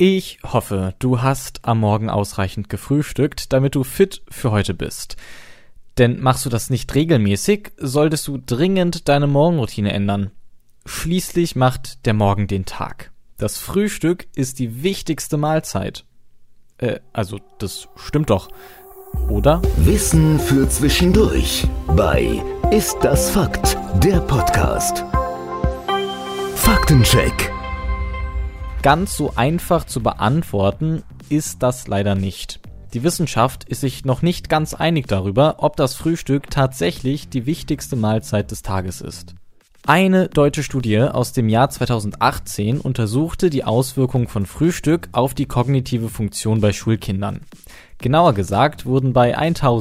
Ich hoffe, du hast am Morgen ausreichend gefrühstückt, damit du fit für heute bist. Denn machst du das nicht regelmäßig, solltest du dringend deine Morgenroutine ändern. Schließlich macht der Morgen den Tag. Das Frühstück ist die wichtigste Mahlzeit. Das stimmt doch, oder? Wissen für zwischendurch bei Ist das Fakt? Der Podcast. Faktencheck. Ganz so einfach zu beantworten ist das leider nicht. Die Wissenschaft ist sich noch nicht ganz einig darüber, ob das Frühstück tatsächlich die wichtigste Mahlzeit des Tages ist. Eine deutsche Studie aus dem Jahr 2018 untersuchte die Auswirkungen von Frühstück auf die kognitive Funktion bei Schulkindern. Genauer gesagt wurden bei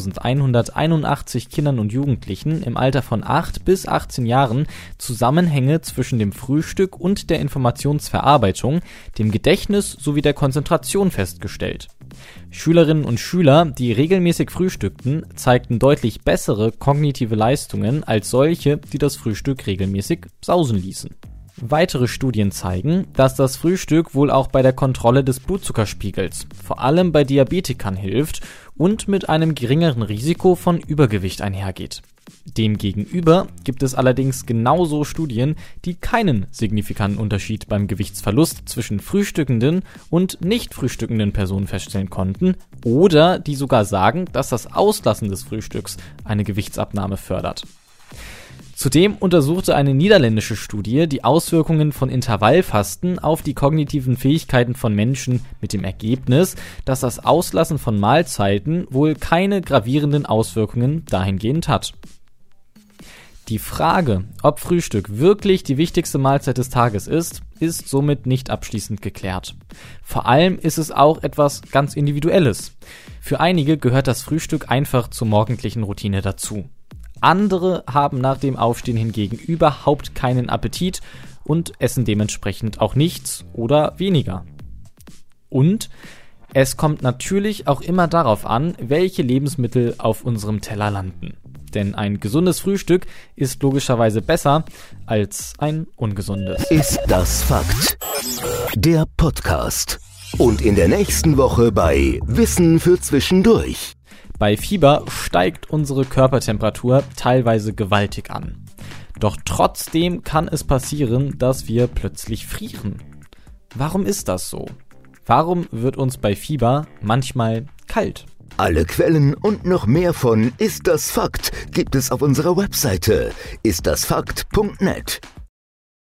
1181 Kindern und Jugendlichen im Alter von 8 bis 18 Jahren Zusammenhänge zwischen dem Frühstück und der Informationsverarbeitung, dem Gedächtnis sowie der Konzentration festgestellt. Schülerinnen und Schüler, die regelmäßig frühstückten, zeigten deutlich bessere kognitive Leistungen als solche, die das Frühstück regelmäßig sausen ließen. Weitere Studien zeigen, dass das Frühstück wohl auch bei der Kontrolle des Blutzuckerspiegels, vor allem bei Diabetikern, hilft und mit einem geringeren Risiko von Übergewicht einhergeht. Demgegenüber gibt es allerdings genauso Studien, die keinen signifikanten Unterschied beim Gewichtsverlust zwischen frühstückenden und nicht frühstückenden Personen feststellen konnten oder die sogar sagen, dass das Auslassen des Frühstücks eine Gewichtsabnahme fördert. Zudem untersuchte eine niederländische Studie die Auswirkungen von Intervallfasten auf die kognitiven Fähigkeiten von Menschen mit dem Ergebnis, dass das Auslassen von Mahlzeiten wohl keine gravierenden Auswirkungen dahingehend hat. Die Frage, ob Frühstück wirklich die wichtigste Mahlzeit des Tages ist somit nicht abschließend geklärt. Vor allem ist es auch etwas ganz Individuelles. Für einige gehört das Frühstück einfach zur morgendlichen Routine dazu. Andere haben nach dem Aufstehen hingegen überhaupt keinen Appetit und essen dementsprechend auch nichts oder weniger. Und es kommt natürlich auch immer darauf an, welche Lebensmittel auf unserem Teller landen. Denn ein gesundes Frühstück ist logischerweise besser als ein ungesundes. Ist das Fakt? Der Podcast. Und in der nächsten Woche bei Wissen für zwischendurch. Bei Fieber steigt unsere Körpertemperatur teilweise gewaltig an. Doch trotzdem kann es passieren, dass wir plötzlich frieren. Warum ist das so? Warum wird uns bei Fieber manchmal kalt? Alle Quellen und noch mehr von Ist das Fakt gibt es auf unserer Webseite istdasfakt.net.